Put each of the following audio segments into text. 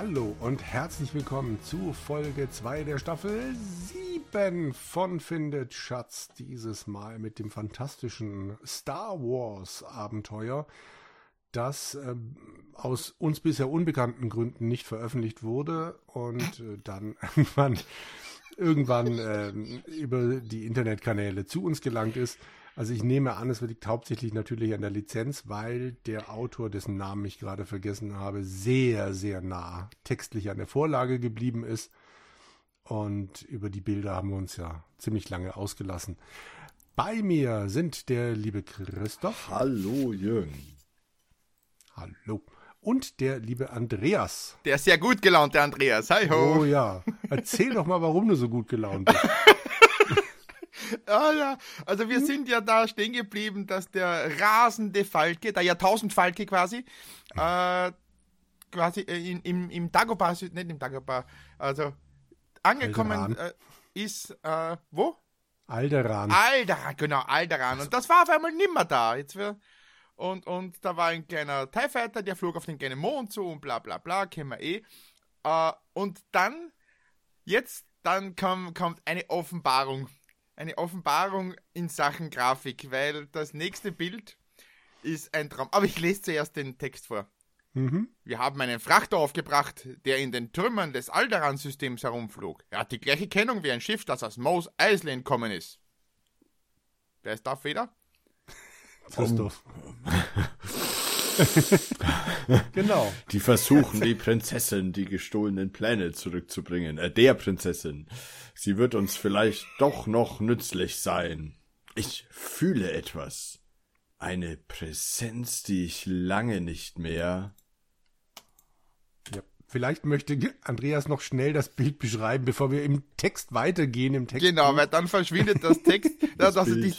Hallo und herzlich willkommen zu Folge 2 der Staffel 7 von Findet Schatz. Dieses Mal mit dem fantastischen Star Wars Abenteuer, das aus uns bisher unbekannten Gründen nicht veröffentlicht wurde und dann irgendwann über die Internetkanäle zu uns gelangt ist. Also ich nehme an, es liegt hauptsächlich natürlich an der Lizenz, weil der Autor, dessen Namen ich gerade vergessen habe, sehr, sehr nah textlich an der Vorlage geblieben ist. Und über die Bilder haben wir uns ja ziemlich lange ausgelassen. Bei mir sind der liebe Christoph. Hallo Jürgen. Hallo. Und der liebe Andreas. Der ist sehr gut gelaunt, der Andreas. Hi ho. Oh ja. Erzähl doch mal, warum du so gut gelaunt bist. Ja, also wir sind ja da stehen geblieben, dass der rasende Falke, der Jahrtausendfalke quasi im Dagobah, nicht im Dagobah, also angekommen ist, wo? Alderaan, genau, Alderaan. Und das war auf einmal nimmer da. Und da war ein kleiner TIE Fighter, der flog auf den kleinen Mond zu und bla bla bla, kennen wir eh. Und dann kommt eine Offenbarung. Eine Offenbarung in Sachen Grafik, weil das nächste Bild ist ein Traum. Aber ich lese zuerst den Text vor. Wir haben einen Frachter aufgebracht, der in den Trümmern des Alderaan-Systems herumflog. Er hat die gleiche Kennung wie ein Schiff, das aus Mos Eisley entkommen ist. Wer ist Darth Vader? Christoph. Genau. Die versuchen, die Prinzessin die gestohlenen Pläne zurückzubringen. Der Prinzessin. Sie wird uns vielleicht doch noch nützlich sein. Ich fühle etwas. Eine Präsenz, die ich lange nicht mehr... Ja, vielleicht möchte Andreas noch schnell das Bild beschreiben, bevor wir im Text weitergehen. Im Text genau, weil dann verschwindet das Text. das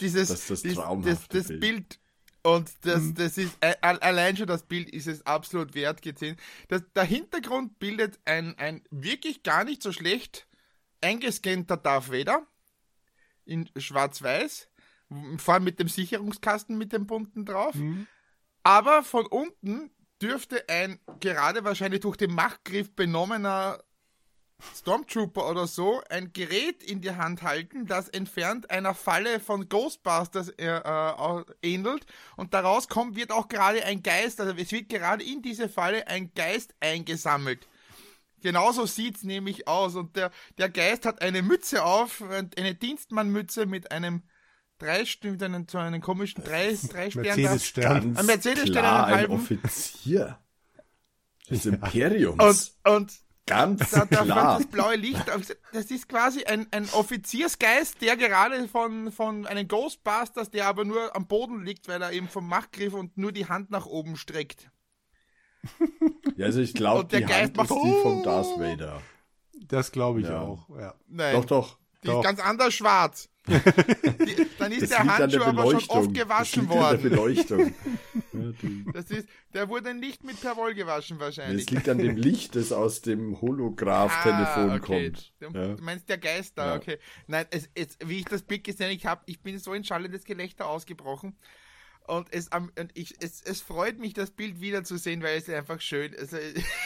Bild. Und das ist, allein schon das Bild ist es absolut wert gesehen. Der Hintergrund bildet ein wirklich gar nicht so schlecht eingescannter Darth Vader in schwarz-weiß, vor allem mit dem Sicherungskasten mit dem bunten drauf. Aber von unten dürfte ein gerade wahrscheinlich durch den Machtgriff benommener Stormtrooper oder so ein Gerät in die Hand halten, das entfernt einer Falle von Ghostbusters ähnelt, und daraus wird auch gerade ein Geist, also es wird gerade in diese Falle ein Geist eingesammelt. Genauso sieht's nämlich aus, und der Geist hat eine Mütze auf, eine Dienstmannmütze mit einem einem komischen Drei-Stern. Mercedes-Stern. Ein Mercedes-Stern, einen ein halben. Offizier des Imperiums. Und ganz da klar. das blaue Licht, das ist quasi ein Offiziersgeist, der gerade von einem Ghostbusters, der aber nur am Boden liegt, weil er eben vom Machtgriff und nur die Hand nach oben streckt. Ja, also ich glaube, die Hand ist die vom Darth Vader. Das glaube ich auch, ja. Nein, Doch. Die ist ganz anders schwarz. Dann ist Das der liegt an der Handschuh aber schon Beleuchtung. oft gewaschen Das liegt an worden. der Beleuchtung. Der wurde nicht mit Perwoll gewaschen wahrscheinlich. Es liegt an dem Licht, das aus dem Holograph-Telefon okay. kommt. Du meinst der Geist da, Ja. okay. Nein, wie ich das Bild gesehen habe, ich bin so in schallendes Gelächter ausgebrochen. Und es freut mich, das Bild wiederzusehen, weil es einfach schön ist.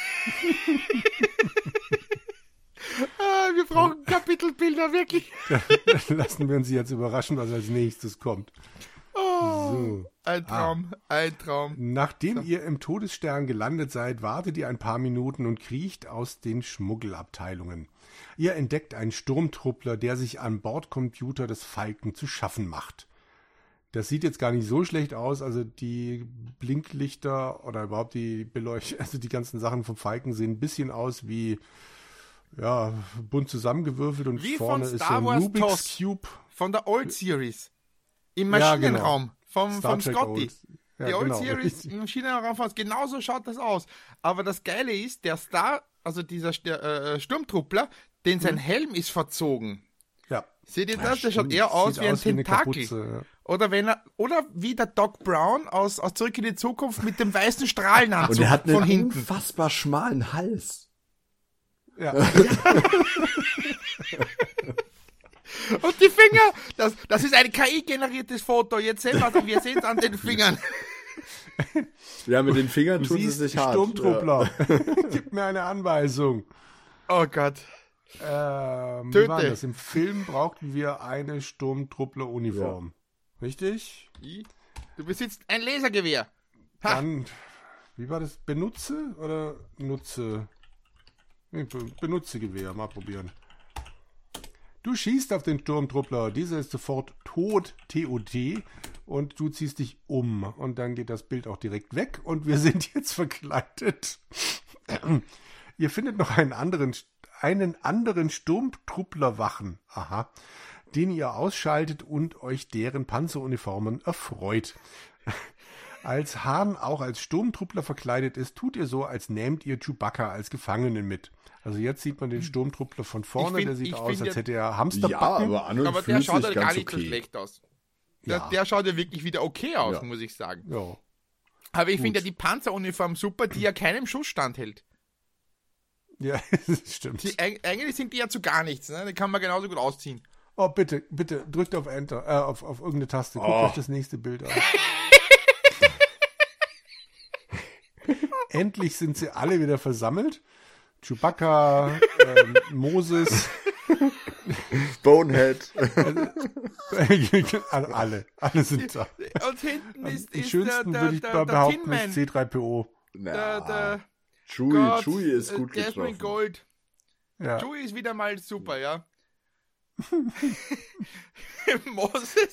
Wir brauchen Kapitelbilder, wirklich. Lassen wir uns jetzt überraschen, was als nächstes kommt. So. Ein Traum. Nachdem ihr im Todesstern gelandet seid, wartet ihr ein paar Minuten und kriecht aus den Schmuggelabteilungen. Ihr entdeckt einen Sturmtruppler, der sich am Bordcomputer des Falken zu schaffen macht. Das sieht jetzt gar nicht so schlecht aus, also die Blinklichter oder überhaupt die also die ganzen Sachen vom Falken sehen ein bisschen aus wie bunt zusammengewürfelt, und wie vorne von ist so Star ein Wars Rubik's TOS. Cube. Von der Old Series. Im Maschinenraum. Star Vom Trek Scotty. Old. Ja, Die Old genau. Series im Maschinenraum. Genauso schaut das aus. Aber das Geile ist, dieser Sturmtruppler, sein Helm ist verzogen. Ja. Seht ihr das? Der schaut eher aus wie ein Tentakel. Kapuze, ja. Oder wie der Doc Brown aus Zurück in die Zukunft mit dem weißen Strahlenanzug Und er hat einen von hinten. unfassbar schmalen Hals. Ja. Und die Finger, das ist ein KI-generiertes Foto. Jetzt sehen wir es an den Fingern. Ja, mit den Fingern Du tun sie siehst sich hart. Sturmtruppler. Gib mir eine Anweisung. Oh Gott. Wie war Töte. das? Im Film brauchten wir eine Sturmtruppler-Uniform. Richtig? Du besitzt ein Lasergewehr. Ha. Dann, wie war das? Benutze oder nutze? Nee, benutze Gewehr. Mal probieren. Du schießt auf den Sturmtruppler. Dieser ist sofort tot, T-O-T. Und du ziehst dich um. Und dann geht das Bild auch direkt weg. Und wir sind jetzt verkleidet. Ihr findet noch einen anderen Sturmtrupplerwachen. Aha. Den ihr ausschaltet und euch deren Panzeruniformen erfreut. Als Hahn auch als Sturmtruppler verkleidet ist, tut ihr so, als nehmt ihr Chewbacca als Gefangenen mit. Also jetzt sieht man den Sturmtruppler von vorne, der sieht aus, als hätte er Hamsterbacken. Ja, Aber der schaut ja gar nicht so schlecht aus. Ja. Der schaut ja wirklich wieder okay aus, Ja. muss ich sagen. Ja. Aber ich finde ja die Panzeruniform super, die ja keinem Schuss standhält. Ja, stimmt. Eigentlich sind die ja zu gar nichts, ne? Die kann man genauso gut ausziehen. Oh, bitte, drückt auf Enter, auf irgendeine Taste. Guckt euch das nächste Bild an. Endlich sind sie alle wieder versammelt. Chewbacca, Moses, Bonehead. alle sind da. Und hinten ist Am der schönsten würde ich mal behaupten, Tin Man. ist C3PO. Der Chewie ist gut Jasmine getroffen. Gold. Ja. Chewie ist wieder mal super, ja. Moses.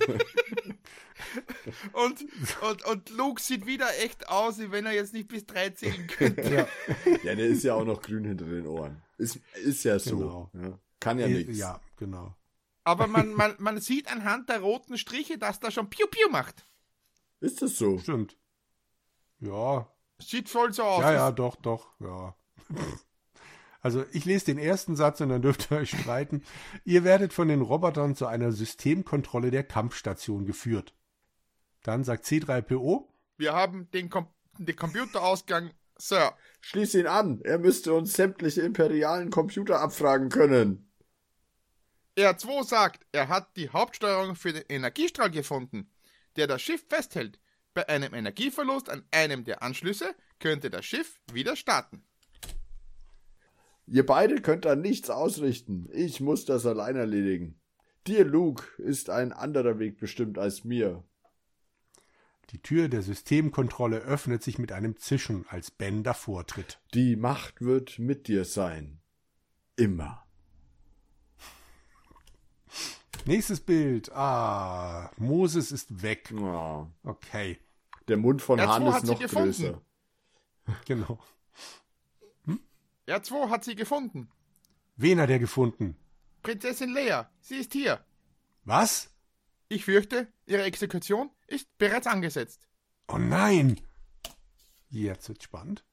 und Luke sieht wieder echt aus, wie wenn er jetzt nicht bis 3 zählen könnte. Ja, der ist ja auch noch grün hinter den Ohren. Ist ja so. Genau. Ja. Kann ja nichts. Ja, genau. Aber man sieht anhand der roten Striche, dass da schon Piu Piu macht. Ist das so? Stimmt. Ja, Sieht voll so aus. ja, doch, ja. Also ich lese den ersten Satz und dann dürft ihr euch streiten. Ihr werdet von den Robotern zu einer Systemkontrolle der Kampfstation geführt. Dann sagt C3PO, Wir haben den Computerausgang, Sir. Schließ ihn an. Er müsste uns sämtliche imperialen Computer abfragen können. R2 sagt, er hat die Hauptsteuerung für den Energiestrahl gefunden, der das Schiff festhält. Bei einem Energieverlust an einem der Anschlüsse könnte das Schiff wieder starten. Ihr beide könnt da nichts ausrichten. Ich muss das allein erledigen. Dir, Luke, ist ein anderer Weg bestimmt als mir. die Tür der Systemkontrolle öffnet sich mit einem Zischen, als Ben davor tritt. Die Macht wird mit dir sein. Immer. Nächstes Bild. Moses ist weg. Oh. Okay, Der Mund von R2 Hahn hat ist sie noch gefunden. größer. genau. R2 hat sie gefunden. Wen hat er gefunden? Prinzessin Leia, sie ist hier. Was? Ich fürchte, ihre Exekution ist bereits angesetzt. Oh nein! Jetzt wird's spannend.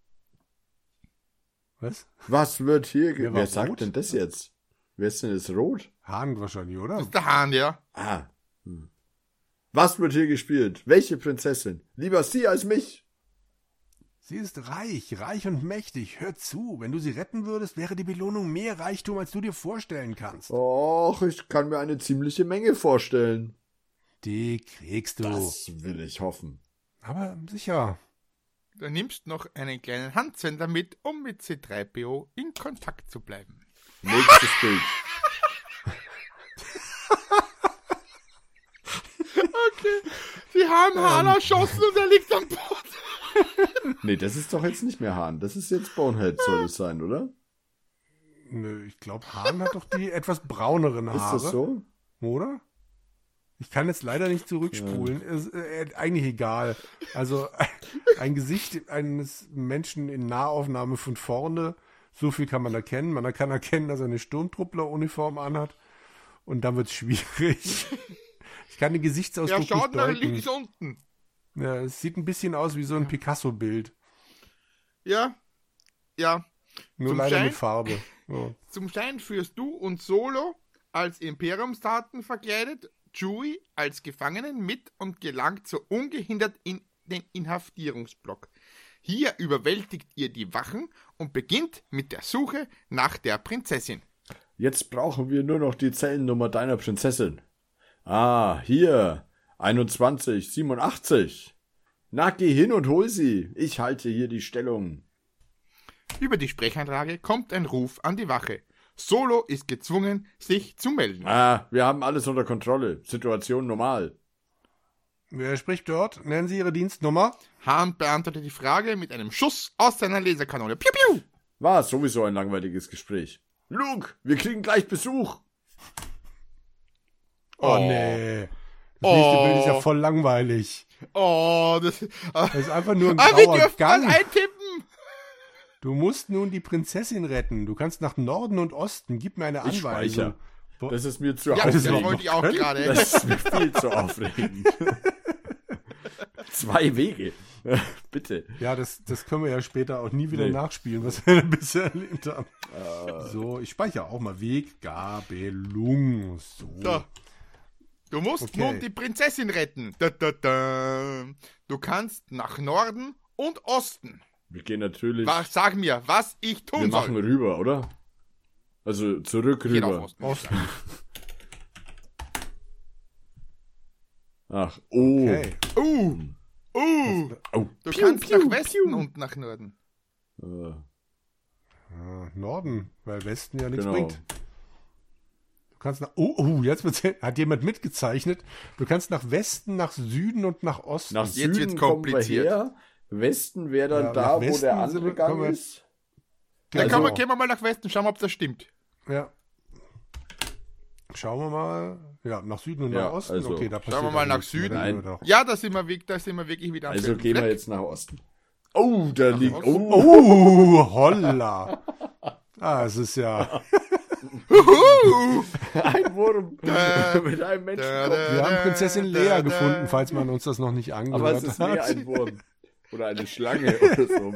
Was? Was wird hier... Wer war Wer sagt rot? denn das jetzt? Wer ist denn jetzt rot? Hahn wahrscheinlich, oder? Das ist der Hahn, ja. Ah. Was wird hier gespielt? Welche Prinzessin? Lieber sie als mich. Sie ist reich und mächtig. Hör zu, wenn du sie retten würdest, wäre die Belohnung mehr Reichtum, als du dir vorstellen kannst. Och, ich kann mir eine ziemliche Menge vorstellen. Die kriegst du. Das will ich hoffen. Aber sicher. Du nimmst noch einen kleinen Handsender mit, um mit C3PO in Kontakt zu bleiben. Nächstes Bild. Okay, sie haben Hahn erschossen und er liegt am Boden. Nee, das ist doch jetzt nicht mehr Hahn. Das ist jetzt Bonehead, soll es sein, oder? Nö, ich glaube, Hahn hat doch die etwas brauneren Haare. Ist das so? Oder? Ich kann jetzt leider nicht zurückspulen. Ist eigentlich egal. Also ein Gesicht eines Menschen in Nahaufnahme von vorne, so viel kann man erkennen. Man kann erkennen, dass er eine Sturmtruppler-Uniform anhat. Und dann wird es schwierig. Ich kann den Er Gesichtsausdruck schaut nicht nach deuten. links unten. Ja, es sieht ein bisschen aus wie so ein Picasso-Bild. Ja, Nur Zum leider Schein- mit Farbe. Ja. zum Schein führst du und Solo als Imperiumsdaten verkleidet Chewie als Gefangenen mit und gelangt so ungehindert in den Inhaftierungsblock. Hier überwältigt ihr die Wachen und beginnt mit der Suche nach der Prinzessin. Jetzt brauchen wir nur noch die Zellennummer deiner Prinzessin. Ah, hier. 2187. Na, geh hin und hol sie. Ich halte hier die Stellung. Über die Sprechanlage kommt ein Ruf an die Wache. Solo ist gezwungen, sich zu melden. Wir haben alles unter Kontrolle. Situation normal. Wer spricht dort? Nennen Sie Ihre Dienstnummer. Hahn beantwortet die Frage mit einem Schuss aus seiner Laserkanone. Piu, piu! War sowieso ein langweiliges Gespräch. Luke, wir kriegen gleich Besuch. Oh, nee. Das nächste Bild ist ja voll langweilig. Oh, das ist einfach nur ein wir grauer dürfen Gang. was eintippen. Du musst nun die Prinzessin retten. Du kannst nach Norden und Osten. Gib mir eine Ich Anweisung. speichere. Das ist mir zu Ja, das aufregend. wollte ich auch gerade. Das ist mir viel zu aufregend. 2 Wege. Bitte. Ja, das können wir ja später auch nie wieder nachspielen, was wir bisher erlebt haben. So, ich speichere auch mal Weggabelung. So. Du musst nun die Prinzessin retten. Da, da, da. Du kannst nach Norden und Osten. Wir gehen natürlich... Sag mir, was ich tun Wir soll. machen rüber, oder? Also zurück Geht auf rüber. Osten. Ach, oh. Okay. Oh. Du Piu, kannst piu, nach Westen piu. und nach Norden. Norden, weil Westen ja nichts Genau. bringt. Du kannst nach... jetzt hat jemand mitgezeichnet. Du kannst nach Westen, nach Süden und nach Osten. Nach Jetzt Süden wird's kommen wir kompliziert. her. Westen wäre dann Ja, da, nach wo Westen der andere kommen Gang wir- ist. Dann Genau. gehen wir mal nach Westen, schauen wir, ob das stimmt. Ja. Schauen wir mal. Ja, nach Süden und Ja, nach Osten. also, Okay, da passiert schauen wir mal dann nach nichts. Süden. Dann doch. Ja, da sind wir wirklich wieder am Also selben gehen wir Fleck. jetzt nach Osten. Oh, da liegt... Osten. Oh, Holla. Es ist ja... ein Wurm mit einem Menschen. Wir haben Prinzessin Lea gefunden, falls man uns das noch nicht Aber angehört es ist hat. mehr ein Wurm. Oder eine Schlange oder so.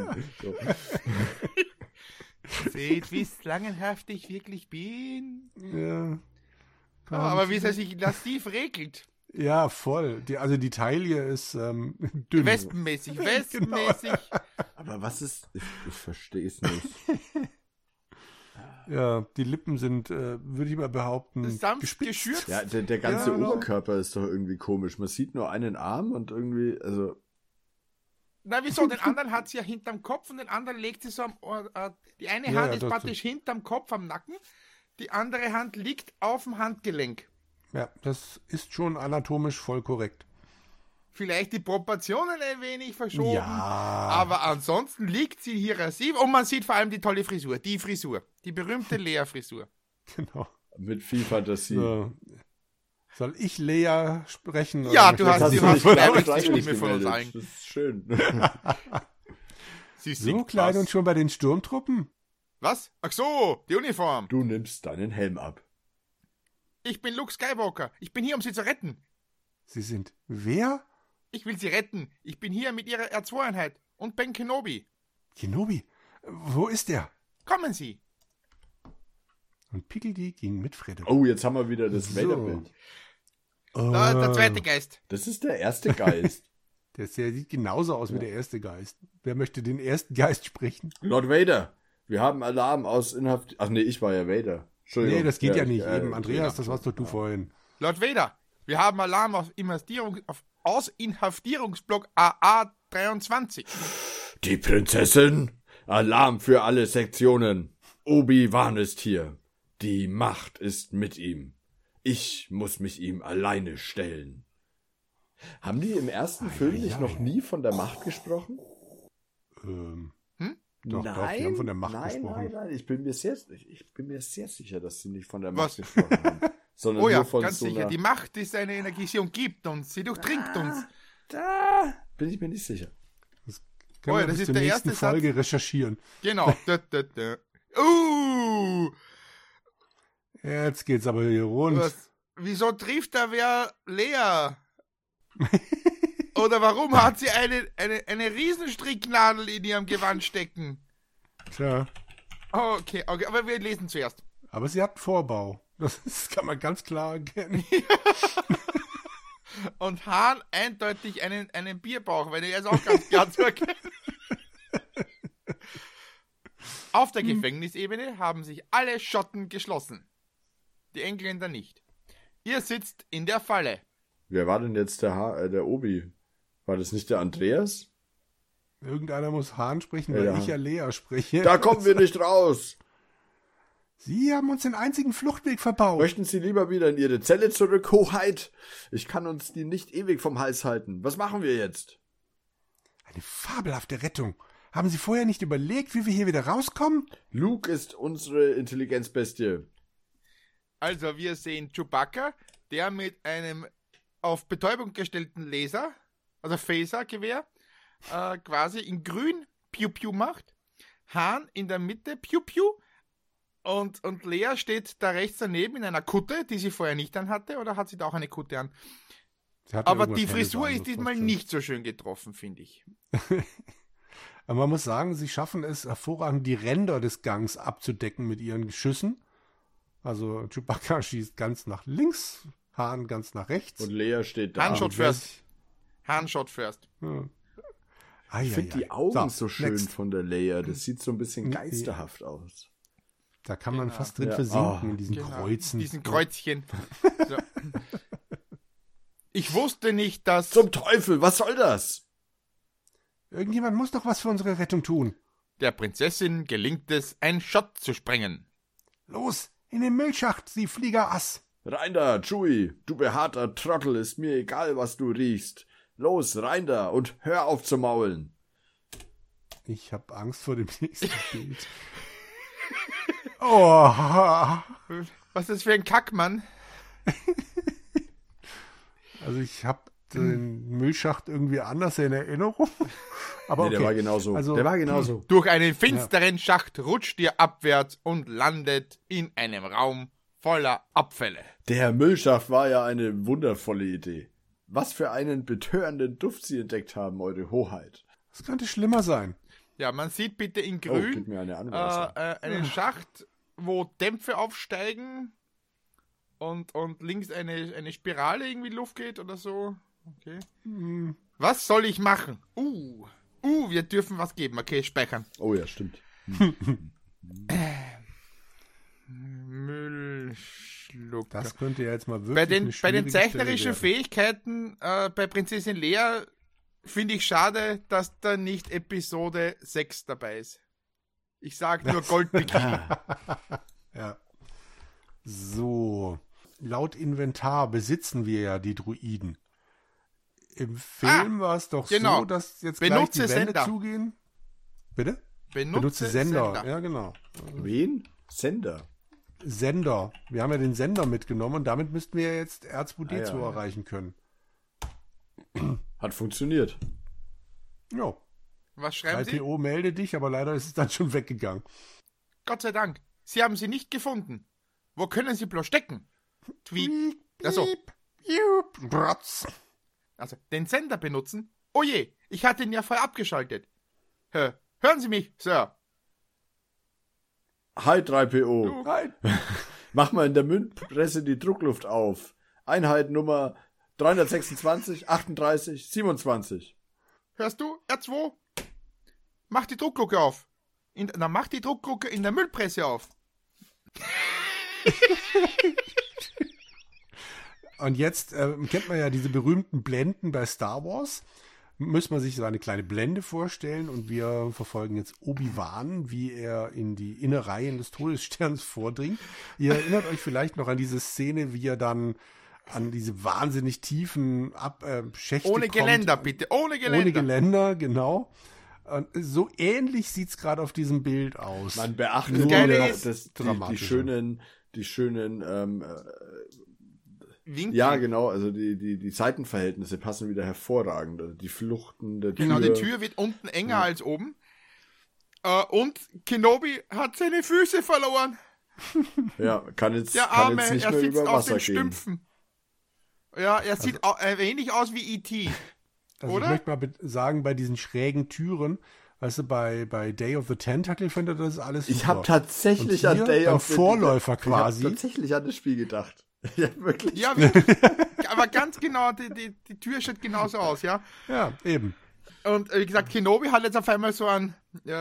Seht, wie slangenhaft ich wirklich bin. Ja. Aber wie es sich lassiv regelt. Ja, voll. Die Taille ist dünn. Wespenmäßig. Aber was ist... Ich verstehe es nicht. Ja, die Lippen sind, würde ich mal behaupten, Sanft gespitzt. geschürt. Ja, der ganze Ja, genau. Oberkörper ist doch irgendwie komisch. Man sieht nur einen Arm und irgendwie... Also... Na, wieso? Den anderen hat sie ja hinterm Kopf und den anderen legt sie so am Ohr. Die eine Ja, Hand ja, ist das- praktisch hinterm Kopf am Nacken, die andere Hand liegt auf dem Handgelenk. Ja, das ist schon anatomisch voll korrekt. Vielleicht die Proportionen ein wenig verschoben. Ja. Aber ansonsten liegt sie hier massiv und man sieht vor allem die tolle Frisur. Die Frisur. Die berühmte Lea-Frisur. Genau. Mit viel Fantasie. So. Soll ich Lea sprechen? oder Ja, möchtest du hast Hast die du dich stärkste freiwillig Stimme von uns gemeldet? allen. Das ist schön. Sie so singt klein was. und schon bei den Sturmtruppen? Was? Ach so, die Uniform. Du nimmst deinen Helm ab. Ich bin Luke Skywalker. Ich bin hier, um sie zu retten. Sie sind wer? Ich will sie retten. Ich bin hier mit ihrer R2-Einheit und Ben Kenobi. Kenobi. Wo ist er? Kommen Sie. Und Pickledy ging mit Fredde. Oh, jetzt haben wir wieder das So. Vader-Bild. Der zweite Geist. Das ist der erste Geist. Der sieht genauso aus wie der erste Geist. Wer möchte den ersten Geist sprechen? Lord Vader, wir haben Alarm aus Inhaft... Ach nee, ich war ja Vader. Entschuldigung. Nee, das geht ja nicht. ich- Eben, Andreas, das warst doch du vorhin. Lord Vader, wir haben Alarm aus Inhaftierungsblock AA23. Die Prinzessin? Alarm für alle Sektionen. Obi-Wan ist hier. Die Macht ist mit ihm. Ich muss mich ihm alleine stellen. Haben die im ersten Film nicht noch nie von der Macht gesprochen? Doch, die haben von der Macht gesprochen. Nein. Ich bin mir sehr sicher, dass sie nicht von der Was? Macht gesprochen haben. Sondern Oh ja, nur von ganz so sicher. einer... Die Macht ist eine Energie, sie umgibt uns, sie durchdringt uns. Da bin ich mir nicht sicher. Können Oh ja, wir das bis ist zur der nächsten erste Folge recherchieren. Genau. Jetzt geht's aber hier rund. Was? Wieso trifft da wer Lea? Oder warum hat sie eine Riesenstricknadel in ihrem Gewand stecken? Tja, Okay, aber wir lesen zuerst. aber sie hat einen Vorbau. Das kann man ganz klar erkennen. Und Hahn eindeutig einen Bierbauch, weil er ist auch ganz klar zu erkennen. Auf der Gefängnisebene haben sich alle Schotten geschlossen. Die Engländer nicht. Ihr sitzt in der Falle. Wer war denn jetzt der Obi? War das nicht der Andreas? Irgendeiner muss Hahn sprechen, weil ich ja Lea spreche. Da kommen wir nicht raus. Sie haben uns den einzigen Fluchtweg verbaut. Möchten Sie lieber wieder in Ihre Zelle zurück, Hoheit? Ich kann uns die nicht ewig vom Hals halten. Was machen wir jetzt? Eine fabelhafte Rettung. Haben Sie vorher nicht überlegt, wie wir hier wieder rauskommen? Luke ist unsere Intelligenzbestie. Also wir sehen Chewbacca, der mit einem auf Betäubung gestellten Laser, also Phaser-Gewehr, quasi in grün Piu-Piu macht. Hahn in der Mitte Piu-Piu. Und Lea steht da rechts daneben in einer Kutte, die sie vorher nicht anhatte, oder hat sie da auch eine Kutte an? Aber die Frisur ist diesmal nicht so schön getroffen, finde ich. Aber man muss sagen, sie schaffen es hervorragend, die Ränder des Gangs abzudecken mit ihren Geschüssen. Also Chewbacca schießt ganz nach links, Hahn ganz nach rechts. Und Lea steht da. Hahn shot first. Hahn shot first. Ja. Ich finde die Augen so schön von der Lea. Das sieht so ein bisschen geisterhaft aus. Da kann man fast drin versinken in diesen Kreuzen. Diesen Kreuzchen. So. Ich wusste nicht, dass... Zum Teufel, was soll das? Irgendjemand muss doch was für unsere Rettung tun. Der Prinzessin gelingt es, einen Shot zu sprengen. Los, in den Müllschacht, Sie Fliegerass. Rein da, Chewie, du behaarter Trottel, ist mir egal, was du riechst. Los, rein da und hör auf zu maulen. Ich hab Angst vor dem nächsten Bild. Oh. Was ist das für ein Kackmann? Also ich habe den Müllschacht irgendwie anders in Erinnerung. Aber okay. Der war genauso. Der war genauso. Durch einen finsteren Schacht rutscht ihr abwärts und landet in einem Raum voller Abfälle. Der Müllschacht war ja eine wundervolle Idee. Was für einen betörenden Duft Sie entdeckt haben, Eure Hoheit. Das könnte schlimmer sein. Ja, man sieht bitte in grün gib mir eine Anweisung. einen Schacht, wo Dämpfe aufsteigen und links eine Spirale irgendwie in die Luft geht oder so. Okay. Was soll ich machen? Wir dürfen was geben. Okay, speichern. Oh ja, stimmt. Müllschlucker. Das könnte ja jetzt mal wirklich bei den zeichnerischen Fähigkeiten bei Prinzessin Lea finde ich schade, dass da nicht Episode 6 dabei ist. Ich sag nur Goldbikini. Ja. So. Laut Inventar besitzen wir ja die Druiden. Im Film war es doch so, dass jetzt gleich die Wände Sender zugehen. Bitte? Benutze Sender. Ja, genau. Wen? Sender. Sender. Wir haben ja den Sender mitgenommen und damit müssten wir jetzt R2D2 erreichen können. Hat funktioniert. Ja. Was schreiben Sie? 3PO melde dich, aber leider ist es dann schon weggegangen. Gott sei Dank. Sie haben sie nicht gefunden. Wo können sie bloß stecken? Tweet. Achso. Also, den Sender benutzen? Oh je, ich hatte ihn ja voll abgeschaltet. Hören Sie mich, Sir. Hi 3PO. Hi. Mach mal in der Mündpresse die Druckluft auf. Einheit Nummer 326, 38, 27. Hörst du, R2? Mach die Druckluke auf. Mach die Druckluke in der Müllpresse auf. Und jetzt kennt man ja diese berühmten Blenden bei Star Wars. Muss man sich so eine kleine Blende vorstellen und wir verfolgen jetzt Obi-Wan, wie er in die Innereien des Todessterns vordringt. Ihr erinnert euch vielleicht noch an diese Szene, wie er dann an diese wahnsinnig tiefen Schächte Ohne kommt. Geländer, bitte, ohne Geländer. Ohne Geländer, genau. Und so ähnlich sieht's gerade auf diesem Bild aus. Man beachtet nur die schönen Winkel. Ja, genau, also die Seitenverhältnisse passen wieder hervorragend. Also die Fluchten der Tür. Genau, die Tür wird unten enger als oben. Und Kenobi hat seine Füße verloren. Ja, kann jetzt Der Arme, nicht er mehr sitzt über auf Wasser den gehen. Stümpfen. Ja, er sieht ähnlich aus wie E.T. Also oder? ich möchte mal sagen, bei diesen schrägen Türen, weißt du, bei Day of the Tentacle findet das alles super. Ich habe tatsächlich Und an hier Day beim of the Vorläufer Ich quasi. habe tatsächlich an das Spiel gedacht. Ja, wirklich. Ja, aber ganz genau, die Tür schaut genauso aus, ja. Ja, eben. Und wie gesagt, Kenobi hat jetzt auf einmal so einen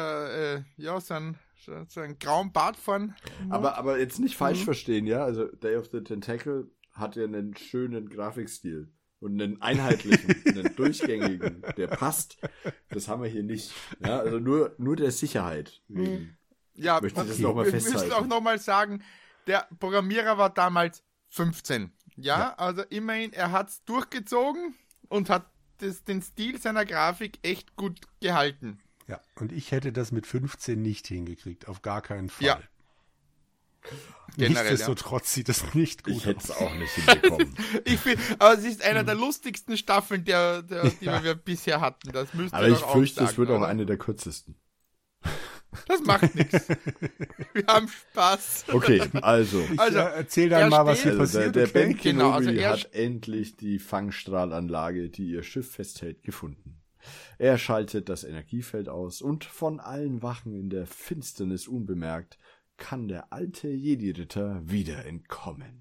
grauen Bart vorn. Aber jetzt nicht falsch verstehen, ja. Also Day of the Tentacle hat ja einen schönen Grafikstil. und einen einheitlichen, einen durchgängigen, der passt, das haben wir hier nicht. Ja, also nur der Sicherheit wegen. Ja, Möchte ich das noch mal wir festhalten. müssen auch nochmal sagen, der Programmierer war damals 15. Ja, also immerhin, er hat es durchgezogen und hat den Stil seiner Grafik echt gut gehalten. Ja, und ich hätte das mit 15 nicht hingekriegt, auf gar keinen Fall. Ja. Generell, Nichtsdestotrotz sieht das nicht gut Ich hätte aus. es auch nicht hinbekommen. Ich finde, aber es ist einer der lustigsten Staffeln, die wir bisher hatten. Das müsst ihr Aber ich doch auch fürchte, sagen, es wird auch oder? eine der kürzesten. Das macht nichts. Wir haben Spaß. Okay, also. Also, erzähl dann er mal, was steht- hier Also passiert. der okay? Ben Kenobi Genau, also er hat endlich die Fangstrahlanlage, die ihr Schiff festhält, gefunden. Er schaltet das Energiefeld aus und von allen Wachen in der Finsternis unbemerkt kann der alte Jedi-Ritter wieder entkommen.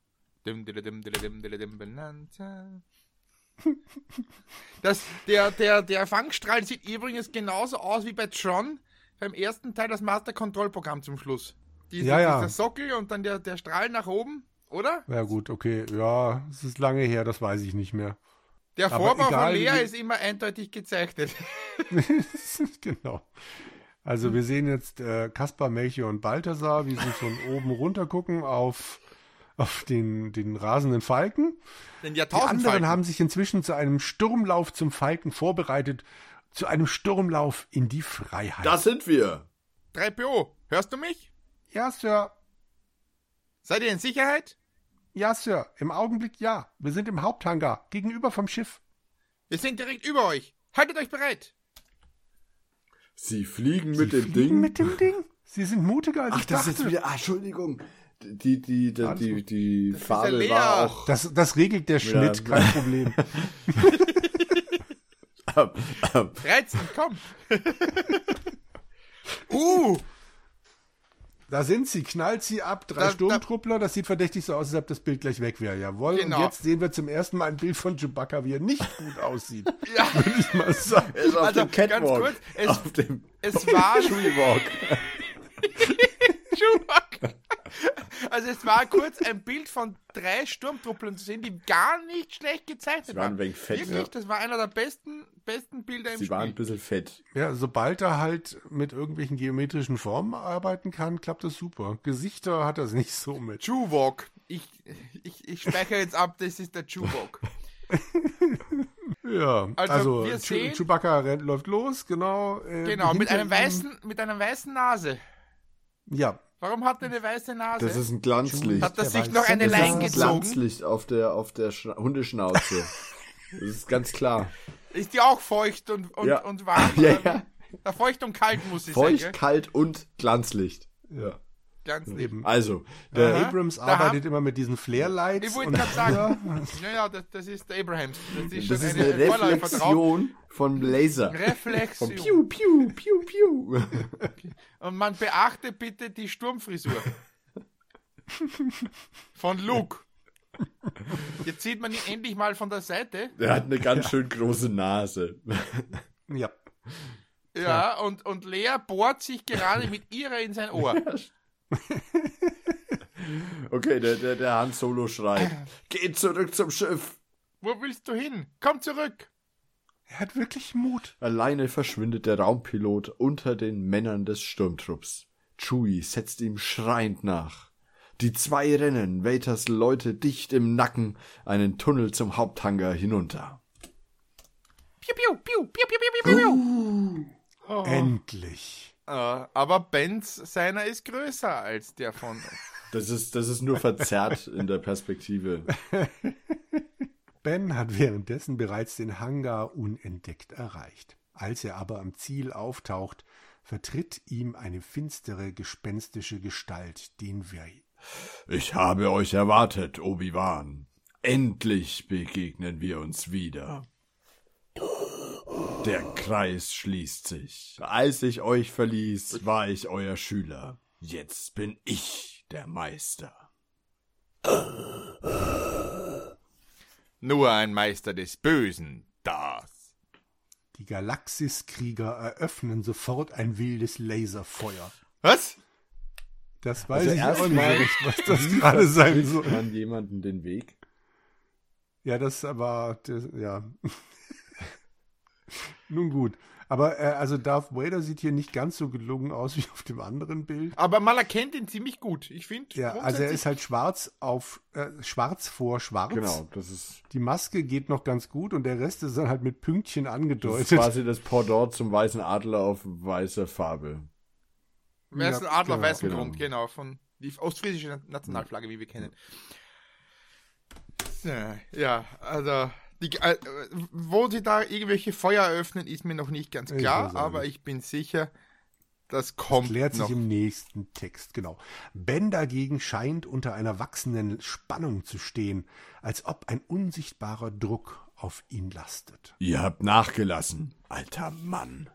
Der Fangstrahl sieht übrigens genauso aus wie bei Tron beim ersten Teil, das Master-Control-Programm zum Schluss. Dieser Sockel und dann der Strahl nach oben, oder? Ja gut, okay. Ja, es ist lange her, das weiß ich nicht mehr. Der Aber Vorbau egal, von Lea wie- ist immer eindeutig gezeichnet. Genau. Also wir sehen jetzt Kaspar, Melchior und Balthasar, wie sie von oben runter gucken auf den rasenden Falken. Den Die Jahrtausend anderen haben sich inzwischen zu einem Sturmlauf zum Falken vorbereitet, zu einem Sturmlauf in die Freiheit. Da sind wir! 3PO, hörst du mich? Ja, Sir. Seid ihr in Sicherheit? Ja, Sir. Im Augenblick ja. Wir sind im Haupthangar, gegenüber vom Schiff. Wir sind direkt über euch. Haltet euch bereit. Sie fliegen Sie mit dem fliegen Ding. mit dem Ding? Sie sind mutiger als Ach, ich das dachte. ist jetzt wieder. Ah, Entschuldigung. Die ist Farbe ja war leer. auch. Das regelt der Schnitt, kein Problem. 13, komm. Da sind sie, knallt sie ab, 3 Da- Sturmtruppler, das sieht verdächtig so aus, als ob das Bild gleich weg wäre. Jawohl, Genau. und jetzt sehen wir zum ersten Mal ein Bild von Chewbacca, wie er nicht gut aussieht. Ja. Würde ich mal sagen. Er ist auf Also, dem Catwalk. ganz kurz, auf dem Es war Treewalk. Chewbacca. Also es war kurz ein Bild von 3 Sturmtrupplern zu sehen, die gar nicht schlecht gezeichnet Sie waren ein waren. wenig fett, Wirklich, ja. das war einer der besten Bilder im Sie waren ein Spiel. bisschen fett. Ja, sobald er halt mit irgendwelchen geometrischen Formen arbeiten kann, klappt das super. Gesichter hat er es nicht so mit. Chewbacca. Ich speichere jetzt ab, das ist der Chewbacca. Ja, Also, also, wir sehen- Chewbacca läuft los, genau. Genau, mit hinter einer ihm- weißen Nase. Ja, Warum hat er eine weiße Nase? Das ist ein Glanzlicht. Hat er Der sich weiß noch eine das ist Lein ein gezogen? Glanzlicht auf der Hundeschnauze. Das ist ganz klar. Ist die auch feucht und Ja. warm? Ja, oder ja. wie? Ja, feucht und kalt muss sie Feucht, sein, gell? kalt und Glanzlicht. Ja. Ganz lieb. eben. Also, Der Aha. Abrams Da arbeitet immer mit diesen Flare-Lights. Ich wollte und- gerade sagen, ja, das ist der Abrahams. Das ist das schon ist eine Vorläufer drauf. Reflexion von Laser. Von Reflexion. Piu, Piu, Piu, Piu. Und man beachte bitte die Sturmfrisur. Von Luke. Jetzt sieht man ihn endlich mal von der Seite. Der hat eine ganz schön große Nase. Ja. Ja, und Lea bohrt sich gerade mit ihrer in sein Ohr. Okay, der Han Solo schreit. Geht zurück zum Schiff. Wo willst du hin? Komm zurück. Er hat wirklich Mut. Alleine verschwindet der Raumpilot unter den Männern des Sturmtrupps. Chewie setzt ihm schreiend nach. Die 2 rennen, Vaders Leute dicht im Nacken, einen Tunnel zum Haupthangar hinunter. Piu, piu, piu, piu, piu, piu, piu, piu. Oh. Endlich. Aber Bens seiner ist größer als der von... Das ist nur verzerrt in der Perspektive. Ben hat währenddessen bereits den Hangar unentdeckt erreicht. Als er aber am Ziel auftaucht, vertritt ihm eine finstere, gespenstische Gestalt den Weg. Ich habe euch erwartet, Obi-Wan. Endlich begegnen wir uns wieder. Der Kreis schließt sich. Als ich euch verließ, war ich euer Schüler. Jetzt bin ich der Meister. Nur ein Meister des Bösen, das. Die Galaxiskrieger eröffnen sofort ein wildes Laserfeuer. Was? Das weiß ich auch nicht so erstmal recht, was das gerade sein soll. Man jemanden den Weg? Ja, das war, ja. Nun gut. Aber also Darth Vader sieht hier nicht ganz so gelungen aus wie auf dem anderen Bild. Aber man erkennt ihn ziemlich gut. Ich finde. Ja, also er ist halt schwarz vor schwarz. Genau, das ist. Die Maske geht noch ganz gut und der Rest ist dann halt mit Pünktchen angedeutet. Das ist quasi das Pendant zum weißen Adler auf weißer Farbe. Weißen Adler, genau, weißen Grund, genau. Von die ostfriesische Nationalflagge, wie wir kennen. Ja, also wo sie da irgendwelche Feuer eröffnen, ist mir noch nicht ganz klar, aber ich bin sicher, das kommt das klärt noch. sich im nächsten Text, genau. Ben dagegen scheint unter einer wachsenden Spannung zu stehen, als ob ein unsichtbarer Druck auf ihn lastet. Ihr habt nachgelassen, alter Mann.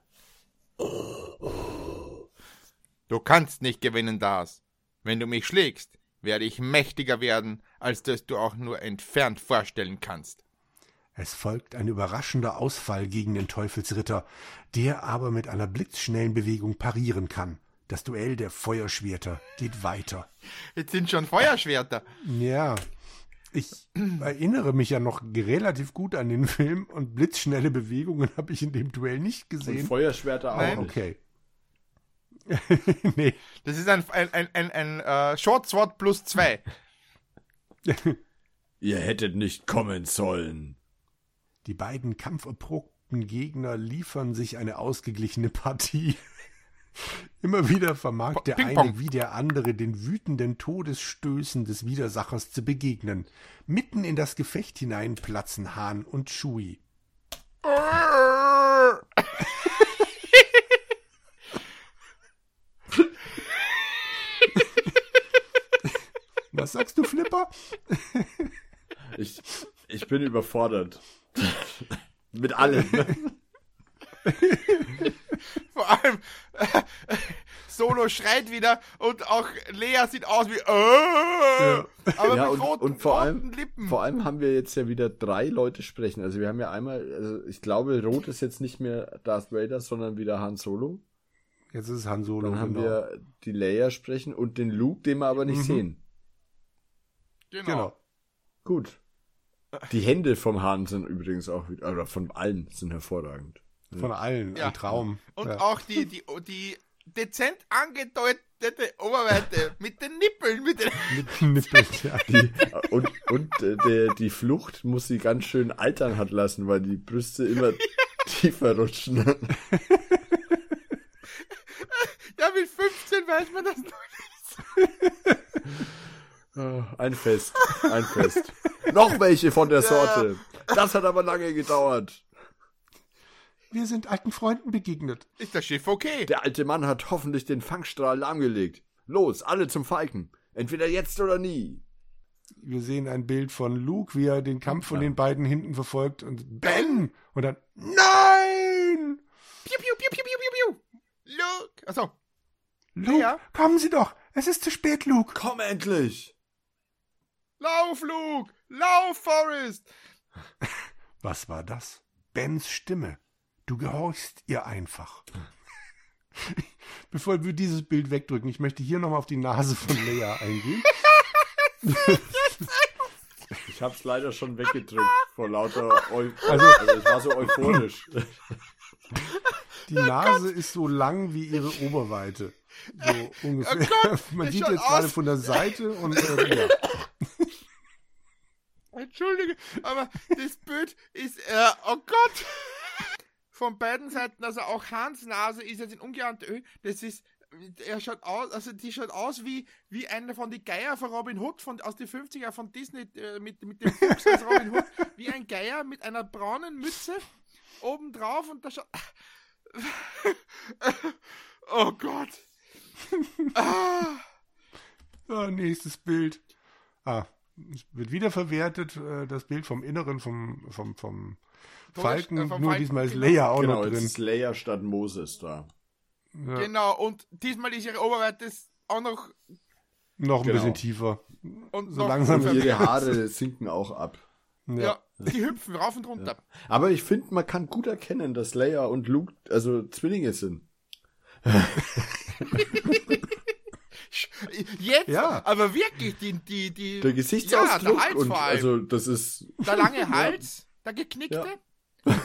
Du kannst nicht gewinnen, Dars. Wenn du mich schlägst, werde ich mächtiger werden, als das du auch nur entfernt vorstellen kannst. Es folgt ein überraschender Ausfall gegen den Teufelsritter, der aber mit einer blitzschnellen Bewegung parieren kann. Das Duell der Feuerschwerter geht weiter. Jetzt sind schon Feuerschwerter. Ja, ich erinnere mich ja noch relativ gut an den Film und blitzschnelle Bewegungen habe ich in dem Duell nicht gesehen. Und Feuerschwerter auch Nein. nicht. Okay. Nee. Das ist ein Short Sword plus 2. Ihr hättet nicht kommen sollen. Die beiden kampferprobten Gegner liefern sich eine ausgeglichene Partie. Immer wieder vermag der Ping-Pong. eine wie der andere den wütenden Todesstößen des Widersachers zu begegnen. Mitten in das Gefecht hinein platzen Han und Chewie. Was sagst du, Flipper? Ich bin überfordert. Mit allem. Vor allem Solo schreit wieder und auch Leia sieht aus wie aber Ja, mit roten Lippen. vor allem haben wir jetzt ja wieder 3 Leute sprechen. Also wir haben ja einmal, also ich glaube, Rot ist jetzt nicht mehr Darth Vader, sondern wieder Han Solo. Jetzt ist es Han Solo. Dann haben wir die Leia sprechen und den Luke, den wir aber nicht sehen. Genau. Gut. Die Hände vom Han sind übrigens auch wieder, oder von allen sind hervorragend. Von allen, Ja. ein Traum. Und Ja. auch die dezent angedeutete Oberweite mit den Nippeln, mit den Mit Nippeln, ja. Die Flucht muss sie ganz schön altern hat lassen, weil die Brüste immer tiefer rutschen. Ja, mit 15 weiß man das noch nicht. Ein Fest. Noch welche von der Sorte. Das hat aber lange gedauert. Wir sind alten Freunden begegnet. Ist das Schiff okay? Der alte Mann hat hoffentlich den Fangstrahl lahmgelegt. Los, alle zum Falken. Entweder jetzt oder nie. Wir sehen ein Bild von Luke, wie er den Kampf von den beiden hinten verfolgt und Ben! Und dann Nein! Piu, piu, piu, piu, piu, piu, piu. Luke. Achso. Luke, Ja. kommen Sie doch! Es ist zu spät, Luke! Komm endlich. Lauf, Luke. Lauf, Forrest. Was war das? Bens Stimme. Du gehorchst ihr einfach. Bevor wir dieses Bild wegdrücken, ich möchte hier nochmal auf die Nase von Leia eingehen. Ich hab's leider schon weggedrückt vor lauter also ich war so euphorisch. Die Nase ist so lang wie ihre Oberweite. So ungefähr. Oh Gott, Man das sieht schaut jetzt gerade aus. von der Seite und ja. Entschuldige, aber das Bild ist, oh Gott. Von beiden Seiten, also auch Hans Nase ist jetzt in umgeahnter Höhe. Das ist, er schaut aus, also die schaut aus wie einer von die Geier von Robin Hood aus den 50er von Disney mit dem Fuchs als Robin Hood, wie ein Geier mit einer braunen Mütze obendrauf und da schaut. Oh Gott. Nächstes Bild. Es wird wieder verwertet, das Bild vom Inneren vom Falken, vom nur Falken, diesmal ist genau. Leia auch Genau, noch jetzt drin. ist Leia statt Moses da. Ja, Genau, und diesmal ist ihre Oberweite auch noch noch ein Genau. bisschen tiefer. und So noch langsam Und unver- ihre Haare sinken auch ab. Ja, die hüpfen rauf und runter. Aber ich finde, man kann gut erkennen, dass Leia und Luke also Zwillinge sind. Jetzt, Ja. aber wirklich, die Der Gesichtsausdruck ja, der Hals und vor allem. also das ist Der lange Hals, der geknickte. Ja.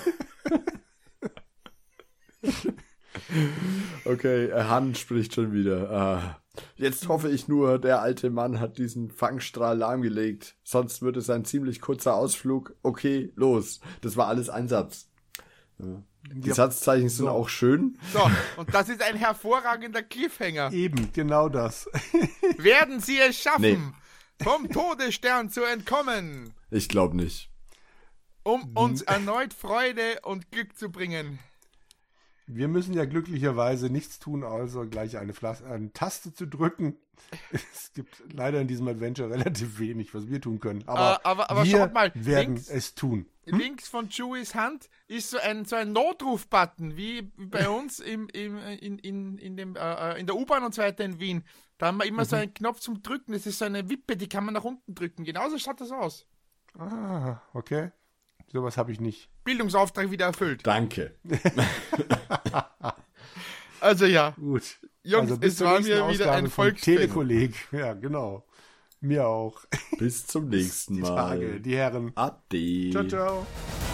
Okay, Han spricht schon wieder. Jetzt hoffe ich nur, der alte Mann hat diesen Fangstrahl lahmgelegt. Sonst wird es ein ziemlich kurzer Ausflug. Okay, los. Das war alles ein Satz. Die Satzzeichen sind auch schön. So, und das ist ein hervorragender Cliffhanger. Eben, genau das. Werden Sie es schaffen, Nee. vom Todesstern zu entkommen, Ich glaube nicht. um uns erneut Freude und Glück zu bringen? Wir müssen ja glücklicherweise nichts tun, außer gleich eine Taste zu drücken. Es gibt leider in diesem Adventure relativ wenig, was wir tun können. Aber, aber wir schaut mal, werden links- es tun. Links von Chewies Hand ist so ein Notruf-Button, wie bei uns in der U-Bahn und so weiter in Wien. Da haben wir immer so einen Knopf zum Drücken. Das ist so eine Wippe, die kann man nach unten drücken. Genauso schaut das aus. Ah, okay. Sowas habe ich nicht. Bildungsauftrag wieder erfüllt. Danke. Also ja, Gut. Jungs, bis es zur war nächsten mir wieder ein Ausgabe von Volksfest. Telekolleg. Ja, genau. Mir auch. Bis zum nächsten Die Mal. Tage, die Herren. Ade. Ciao, ciao.